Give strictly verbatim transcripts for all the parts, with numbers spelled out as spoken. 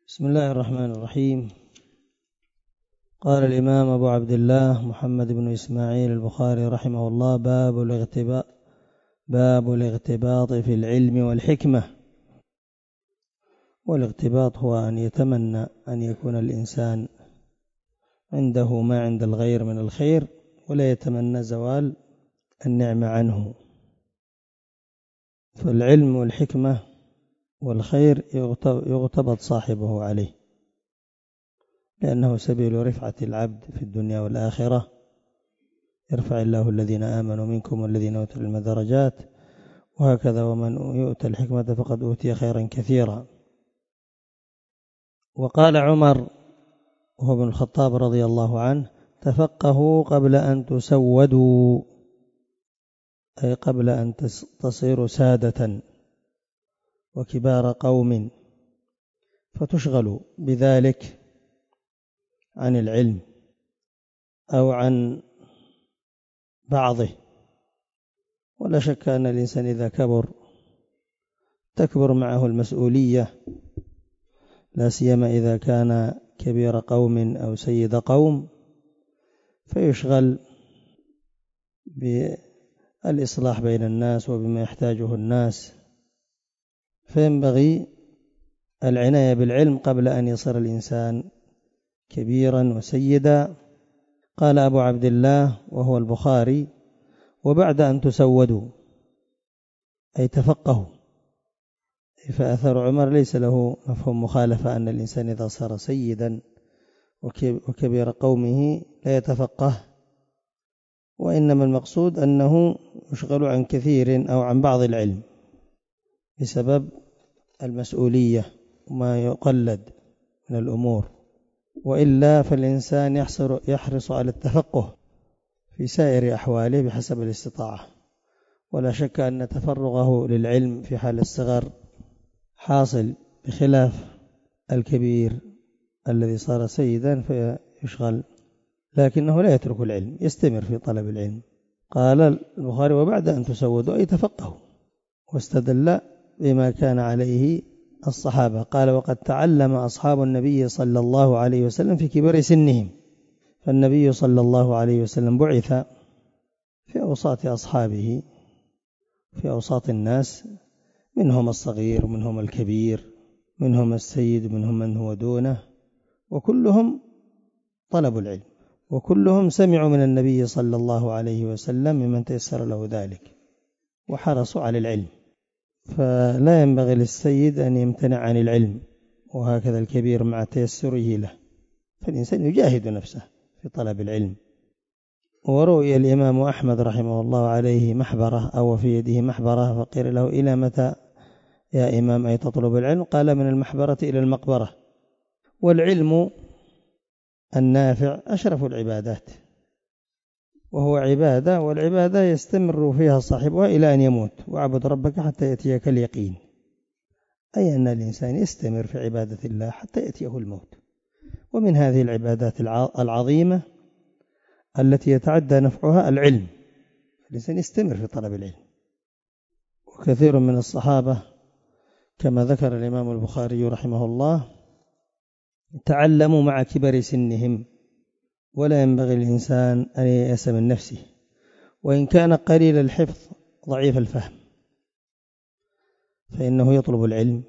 بسم الله الرحمن الرحيم. قال الإمام أبو عبد الله محمد بن إسماعيل البخاري رحمه الله: باب الاغتباط باب الاغتباط في العلم والحكمة. والاغتباط هو أن يتمنى أن يكون الإنسان عنده ما عند الغير من الخير ولا يتمنى زوال النعمة عنه. فالعلم والحكمة والخير يغتبط صاحبه عليه، لأنه سبيل رفعة العبد في الدنيا والآخرة. يرفع الله الذين آمنوا منكم والذين أوتوا العلم درجات، وهكذا ومن يؤتى الحكمة فقد أوتي خيرا كثيرا. وقال عمر وهو ابن الخطاب رضي الله عنه: تفقهوا قبل أن تسودوا، أي قبل أن تصيروا سادة وكبار قوم فتشغلوا بذلك عن العلم أو عن بعضه. ولا شك أن الإنسان إذا كبر تكبر معه المسؤولية، لا سيما إذا كان كبير قوم أو سيد قوم، فيشغل بالإصلاح بين الناس وبما يحتاجه الناس. فينبغي العناية بالعلم قبل أن يصير الإنسان كبيرا وسيدا. قال أبو عبد الله وهو البخاري: وبعد أن تسودوا، أي تفقهوا. فأثر عمر ليس له مفهوم مخالفة أن الإنسان إذا صار سيدا وكبير قومه لا يتفقه، وإنما المقصود أنه يشغل عن كثير أو عن بعض العلم بسبب المسؤولية وما يقلد من الأمور. وإلا فالإنسان يحرص على التفقه في سائر أحواله بحسب الاستطاعة. ولا شك أن تفرغه للعلم في حال الصغر حاصل، بخلاف الكبير الذي صار سيدا فيشغل، لكنه لا يترك العلم، يستمر في طلب العلم. قال البخاري: وبعد أن تسودوا، أي تفقهوا. واستدل بما كان عليه الصحابة. قال: وقد تعلم أصحاب النبي صلى الله عليه وسلم في كبر سنهم. فالنبي صلى الله عليه وسلم بعث في أوساط أصحابه، في أوساط الناس، منهم الصغير ومنهم الكبير، منهم السيد ومنهم من هو دونه، وكلهم طلبوا العلم، وكلهم سمعوا من النبي صلى الله عليه وسلم ممن تيسر له ذلك وحرصوا على العلم. فلا ينبغي للسيد أن يمتنع عن العلم، وهكذا الكبير مع تيسره له. فالإنسان يجاهد نفسه في طلب العلم. وروي الإمام أحمد رحمه الله عليه محبرة أو في يده محبرة، فقيل له: إلى متى يا إمام أي تطلب العلم؟ قال: من المحبرة إلى المقبرة. والعلم النافع أشرف العبادات، وهو عبادة، والعبادة يستمر فيها صاحبها إلى أن يموت. واعبد ربك حتى يأتيك اليقين، أي أن الإنسان يستمر في عبادة الله حتى يأتيه الموت. ومن هذه العبادات العظيمة التي يتعدى نفعها العلم، الإنسان يستمر في طلب العلم. وكثير من الصحابة كما ذكر الإمام البخاري رحمه الله تعلموا مع كبر سنهم. ولا ينبغي الإنسان أن ييأس من نفسه، وإن كان قليل الحفظ ضعيف الفهم، فإنه يطلب العلم.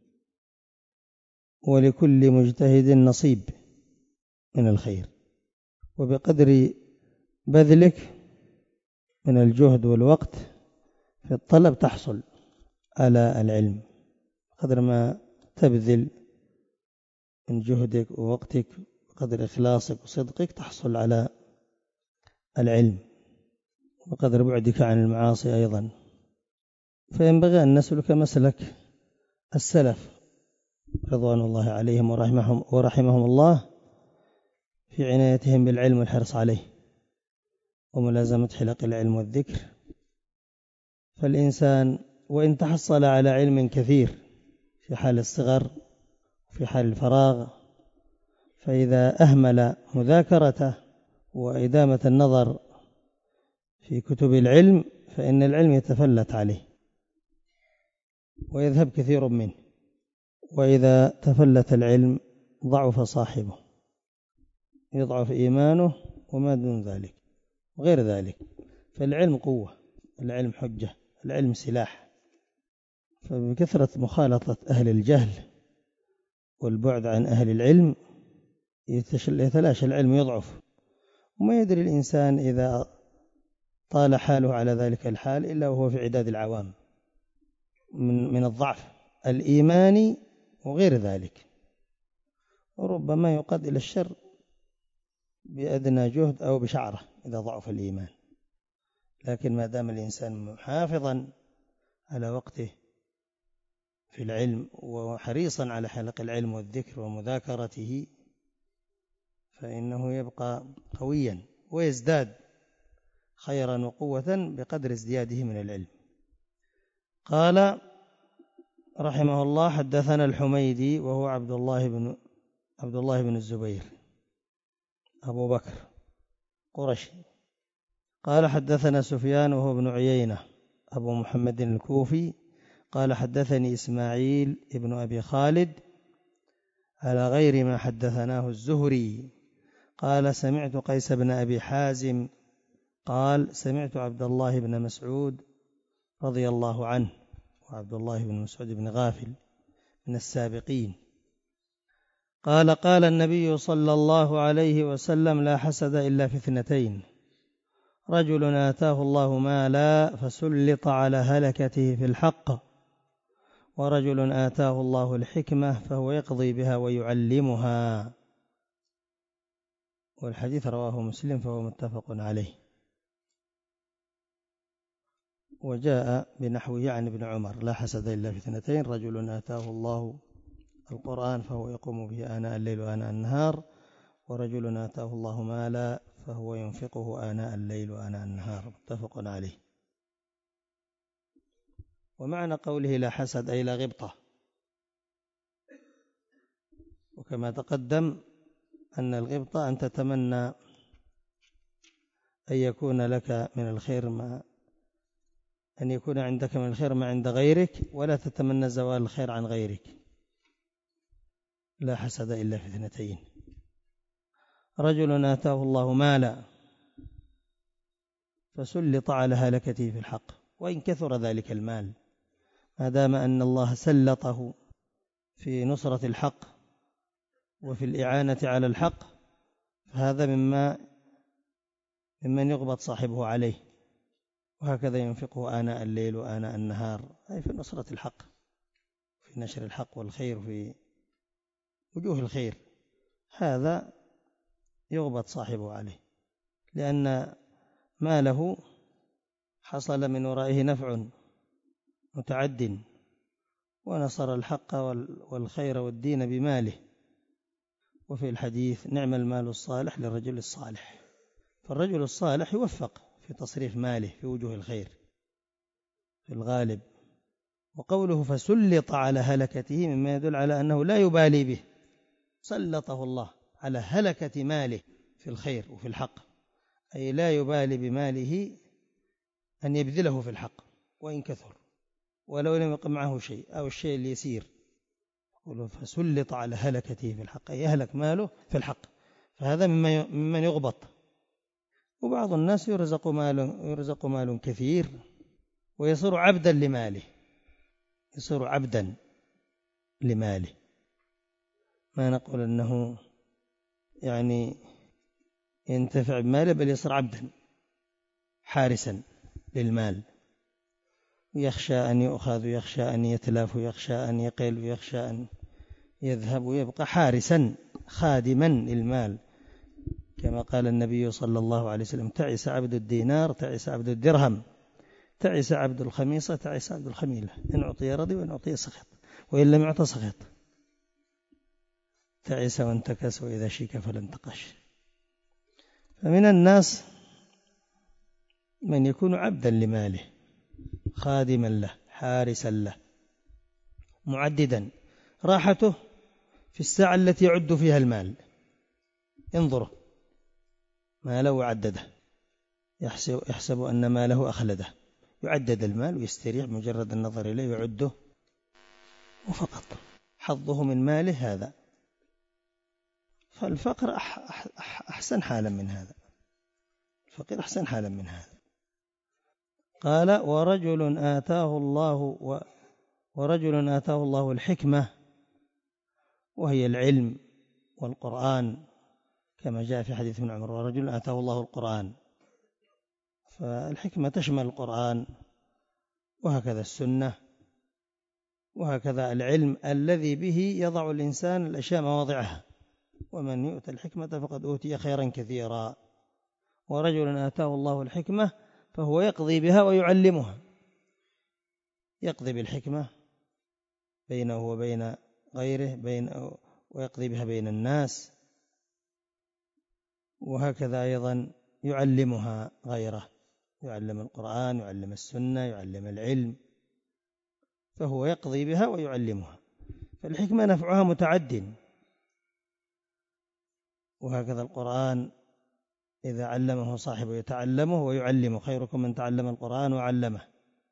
ولكل مجتهد نصيب من الخير، وبقدر بذلك من الجهد والوقت في الطلب تحصل على العلم. قدر ما تبذل من جهدك ووقتك وقدر إخلاصك وصدقك تحصل على العلم، وقدر بعدك عن المعاصي أيضا. فينبغي أن نسلك مسلك السلف رضوان الله عليهم ورحمهم, ورحمهم الله في عنايتهم بالعلم والحرص عليه وملازمة حلق العلم والذكر. فالإنسان وإن تحصل على علم كثير في حال الصغر وفي حال الفراغ، فإذا أهمل مذاكرته وإدامة النظر في كتب العلم فإن العلم يتفلت عليه ويذهب كثير منه. وإذا تفلت العلم ضعف صاحبه، يضعف إيمانه وما دون ذلك وغير ذلك. فالعلم قوة، العلم حجة، العلم سلاح. فبكثرة مخالطة أهل الجهل والبعد عن أهل العلم يتلاشى العلم، يضعف، وما يدري الإنسان إذا طال حاله على ذلك الحال إلا وهو في عداد العوام من من الضعف الإيماني وغير ذلك. وربما يقاد إلى الشر بأدنى جهد أو بشعرة إذا ضعف الإيمان. لكن ما دام الإنسان محافظا على وقته في العلم وحريصا على حلق العلم والذكر ومذاكرته فإنه يبقى قويا ويزداد خيرا وقوة بقدر ازدياده من العلم. قال رحمه الله: حدثنا الحميدي وهو عبد الله بن عبد الله بن الزبير أبو بكر قرشي. قال حدثنا سفيان وهو ابن عيينة أبو محمد الكوفي. قال حدثني إسماعيل ابن أبي خالد على غير ما حدثناه الزهري. قال سمعت قيس بن أبي حازم قال سمعت عبد الله بن مسعود رضي الله عنه، وعبد الله بن مسعود بن غافل من السابقين، قال قال النبي صلى الله عليه وسلم: لا حسد إلا في اثنتين: رجل آتاه الله مالا فسلط على هلكته في الحق، ورجل آتاه الله الحكمة فهو يقضي بها ويعلمها. والحديث رواه مسلم فهو متفق عليه. وجاء بنحوه عن ابن عمر: لا حسد إلا في اثنتين: رجل آتاه الله القرآن فهو يقوم به آناء الليل وآناء النهار، ورجل آتاه الله مالا فهو ينفقه آناء الليل وآناء النهار. متفق عليه. ومعنى قوله لا حسد أي لا غبطة. وكما تقدم أن الغبطة أن تتمنى أن يكون لك من الخير ما أن يكون عندك من الخير ما عند غيرك، ولا تتمنى زوال الخير عن غيرك. لا حسد إلا في اثنتين: رجل آتاه الله مالا فسلط على هلكته في الحق، وإن كثر ذلك المال ما دام أن الله سلطه في نصرة الحق وفي الإعانة على الحق فهذا مما ممن يغبط صاحبه عليه. وهكذا ينفقه آناء الليل وآناء النهار، أي في نصرة الحق، في نشر الحق والخير، في وجوه الخير، هذا يغبط صاحبه عليه، لأن ماله حصل من ورائه نفع متعد، ونصر الحق والخير والدين بماله. وفي الحديث: نعم المال الصالح للرجل الصالح. فالرجل الصالح يوفق في تصريف ماله في وجوه الخير في الغالب. وقوله فسلط على هلكته مما يدل على أنه لا يبالي به، سلطه الله على هلكة ماله في الخير وفي الحق، أي لا يبالي بماله أن يبذله في الحق وإن كثر، ولو لم يقم معه شيء أو الشيء اليسير. فسلط على هلكته في الحق أي يهلك ماله في الحق، فهذا ممن يغبط. وبعض الناس يرزق مال يرزق مال كثير ويصير عبدا لماله، يصير عبدا لماله. ما نقول أنه يعني ينتفع بماله، بل يصير عبدا حارسا للمال، يخشى أن يؤخذ، يخشى أن يتلاف، يخشى أن يقل، يخشى أن يذهب، ويبقى حارسا خادما للمال، كما قال النبي صلى الله عليه وسلم: تعس عبد الدينار، تعس عبد الدرهم، تعس عبد الخميصة، تعس عبد الخميلة، إن أعطي رضي وإن أعطي سخط، وإن لم يعطى سخط. تعس وانتكس وإذا شيك فلن تقش. فمن الناس من يكون عبدا لماله، خادما له، حارسا له، معددا. راحته في الساعة التي يعد فيها المال، انظره ما له عدده، يحسب, يحسب أن ما له أخلده، يعدد المال ويستريح مجرد النظر إليه يعده وفقط. حظه من ماله هذا، فالفقر أحسن حالا من هذا، الفقير أحسن حالا من هذا. قال ورجل آتاه الله و ورجل آتاه الله الحكمة وهي العلم والقرآن، كما جاء في حديث ابن عمر ورجل آتاه الله القرآن، فالحكمة تشمل القرآن وهكذا السنة وهكذا العلم الذي به يضع الإنسان الأشياء مواضعها، ومن يؤتى الحكمة فقد أوتي خيرا كثيرا. ورجل آتاه الله الحكمة فهو يقضي بها ويعلمها، يقضي بالحكمة بينه وبين غيره بين ويقضي بها بين الناس، وهكذا أيضا يعلمها غيره، يعلم القرآن، يعلم السنة، يعلم العلم، فهو يقضي بها ويعلمها. فالحكمة نفعها متعد، وهكذا القرآن إذا علمه صاحبه يتعلمه ويعلمه، خيركم من تعلم القرآن وعلمه.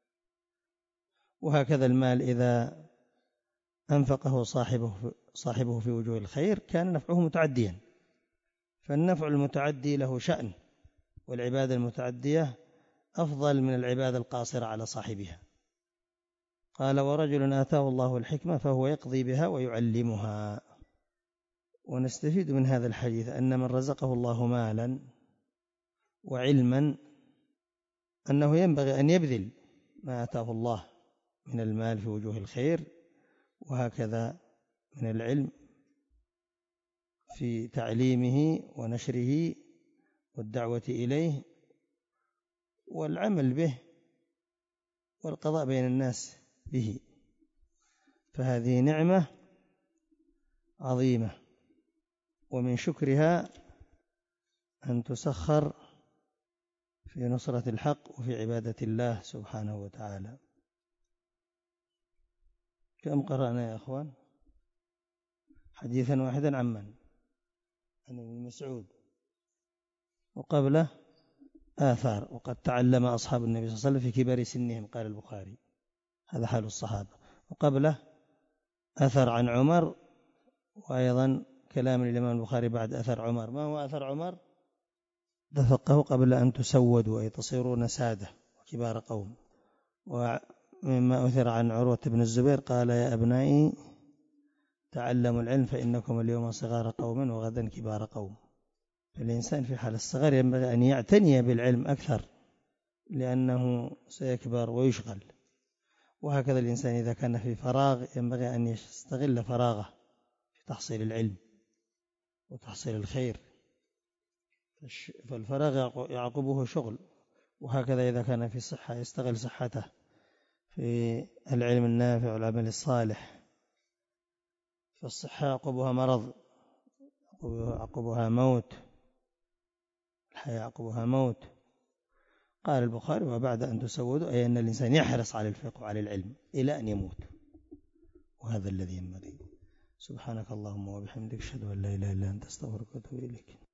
وهكذا المال إذا أنفقه صاحبه صاحبه في وجوه الخير كان نفعه متعديا، فالنفع المتعدي له شأن، والعبادة المتعدية أفضل من العبادة القاصرة على صاحبها. قال ورجل آتاه الله الحكمة فهو يقضي بها ويعلمها. ونستفيد من هذا الحديث أن من رزقه الله مالا وعلما أنه ينبغي أن يبذل ما آتاه الله من المال في وجوه الخير، وهكذا من العلم في تعليمه ونشره والدعوة إليه والعمل به والقضاء بين الناس به، فهذه نعمة عظيمة، ومن شكرها أن تسخر في نصرة الحق وفي عبادة الله سبحانه وتعالى. كم قرأنا يا أخوان؟ حديثا واحدا عمن؟ عن ابن مسعود، وقبله آثار، وقد تعلم أصحاب النبي صلى الله عليه وسلم في كبار سنهم، قال البخاري، هذا حال الصحابة. وقبله أثر عن عمر، وأيضا كلام الإمام البخاري بعد أثر عمر. ما هو أثر عمر؟ تفقهوا قبل أن تسودوا، أي تصيرون سادة وكبار قوم. ومما أثر عن عروة بن الزبير قال يا أبنائي تعلموا العلم فإنكم اليوم صغار قوم وغدا كبار قوم. فالإنسان في حال الصغر ينبغي أن يعتني بالعلم أكثر، لأنه سيكبر ويشغل. وهكذا الإنسان إذا كان في فراغ ينبغي أن يستغل فراغه في تحصيل العلم وتحصيل الخير، فالفراغ يعقبه شغل. وهكذا إذا كان في صحة يستغل صحته في العلم النافع والعمل الصالح، فالصحة يعقبها مرض، يعقبها موت، الحياة يعقبها موت. قال البخاري وبعد أن تسودوا، أي أن الإنسان يحرص على الفقه وعلى العلم إلى أن يموت، وهذا الذي ينبغي. سبحانك اللهم وبحمدك أشهد أن لا إله إلا أنت أستغفرك وأتوب إليك.